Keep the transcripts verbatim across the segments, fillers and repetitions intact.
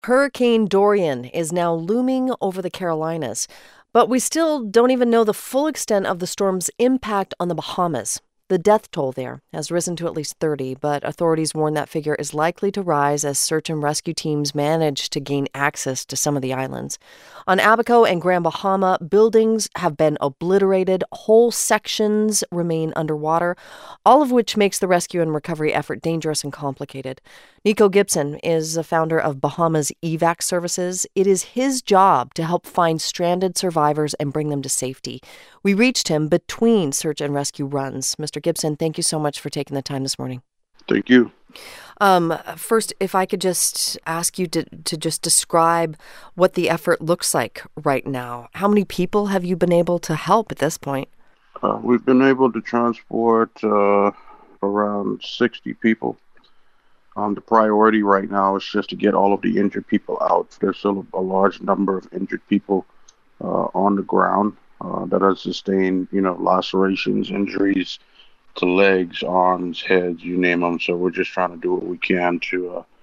Hurricane Dorian is now looming over the Carolinas, but we still don't even know the full extent of the storm's impact on the Bahamas. The death toll there has risen to at least thirty, but authorities warn that figure is likely to rise as search and rescue teams manage to gain access to some of the islands. On Abaco and Grand Bahama, buildings have been obliterated, whole sections remain underwater, all of which makes the rescue and recovery effort dangerous and complicated. Nico Gibson is the founder of Bahamas Evac Services. It is his job to help find stranded survivors and bring them to safety. We reached him between search and rescue runs. Mister Gibson, thank you so much for taking the time this morning. Thank you. Um, first, if I could just ask you to, to just describe what the effort looks like right now. How many people have you been able to help at this point? Uh, we've been able to transport uh, around sixty people. Um, the priority right now is just to get all of the injured people out. There's still a large number of injured people uh, on the ground uh, that have sustained, you know, lacerations, injuries to legs, arms, heads, you name them. So we're just trying to do what we can to uh,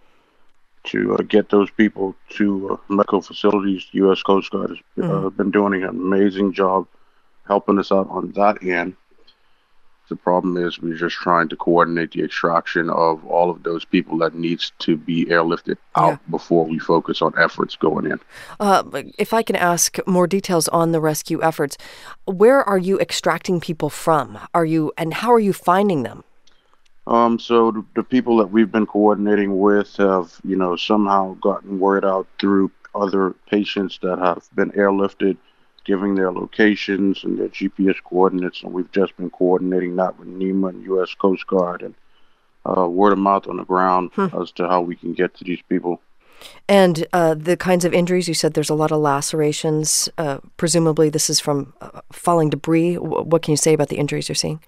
to uh, get those people to uh, medical facilities. The U S Coast Guard has uh, mm-hmm. been doing an amazing job helping us out on that end. The problem is we're just trying to coordinate the extraction of all of those people that needs to be airlifted out yeah. before we focus on efforts going in. Uh, if I can ask more details on the rescue efforts, where are you extracting people from? Are you and how are you finding them? Um, so the, the people that we've been coordinating with have, you know, somehow gotten word out through other patients that have been airlifted, giving their locations and their G P S coordinates, and we've just been coordinating that with NEMA and U S Coast Guard and uh, word of mouth on the ground hmm. as to how we can get to these people. And uh, the kinds of injuries, you said there's a lot of lacerations. Uh, presumably this is from uh, falling debris. W- what can you say about the injuries you're seeing?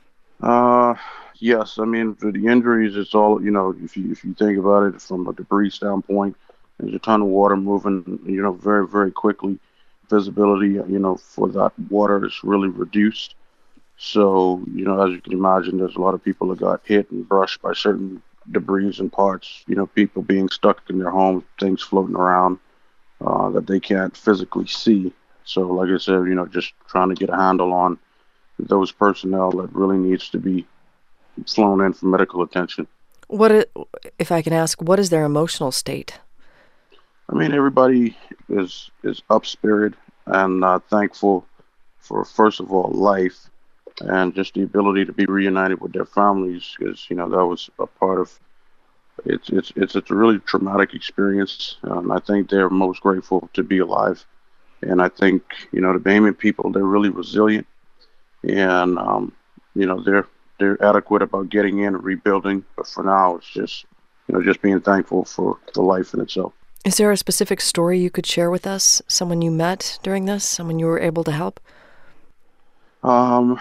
Uh, yes, I mean, for the injuries, it's all, you know, if you, if you think about it from a debris standpoint, there's a ton of water moving, you know, very, very quickly. Visibility, you know, for that water is really reduced. So, you know, as you can imagine, there's a lot of people that got hit and brushed by certain debris and parts, you know, people being stuck in their homes, things floating around uh, that they can't physically see. So, like I said, you know, just trying to get a handle on those personnel that really needs to be flown in for medical attention. What, if I can ask, what is their emotional state? I mean, everybody is is up spirit and uh, thankful for, first of all, life and just the ability to be reunited with their families, because, you know, that was a part of it's it's it's it's a really traumatic experience. And I think they're most grateful to be alive. And I think, you know, the Bahamian people, they're really resilient, and um, you know, they're they're adequate about getting in and rebuilding. But for now, it's just, you know, just being thankful for the life in itself. Is there a specific story you could share with us? Someone you met during this? Someone you were able to help? Um,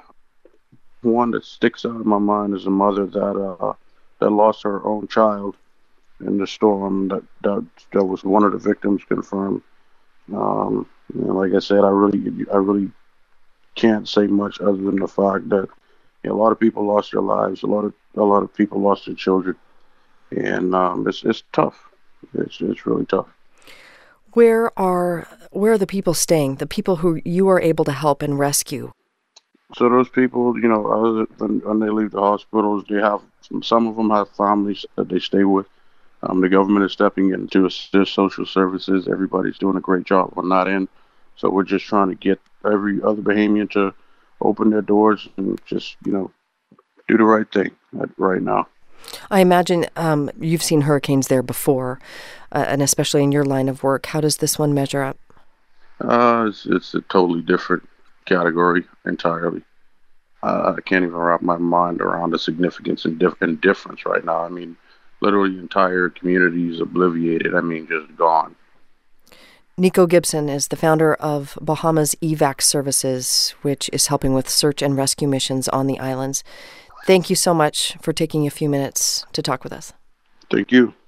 one that sticks out in my mind is a mother that uh, that lost her own child in the storm. That that that was one of the victims confirmed. Um, you know, like I said, I really I really can't say much other than the fact that, you know, a lot of people lost their lives. A lot of a lot of people lost their children, and um, it's it's tough. It's it's really tough. Where are where are the people staying? The people who you are able to help and rescue? So those people, you know, other than when they leave the hospitals, they have some, some of them have families that they stay with. Um, the government is stepping in to assist social services. Everybody's doing a great job on that end. So we're just trying to get every other Bahamian to open their doors and just, you know, do the right thing right now. I imagine um, you've seen hurricanes there before, uh, and especially in your line of work. How does this one measure up? Uh, it's, it's a totally different category entirely. Uh, I can't even wrap my mind around the significance and, dif- and difference right now. I mean, literally entire communities obliterated. I mean, just gone. Nico Gibson is the founder of Bahamas Evac Services, which is helping with search and rescue missions on the islands. Thank you so much for taking a few minutes to talk with us. Thank you.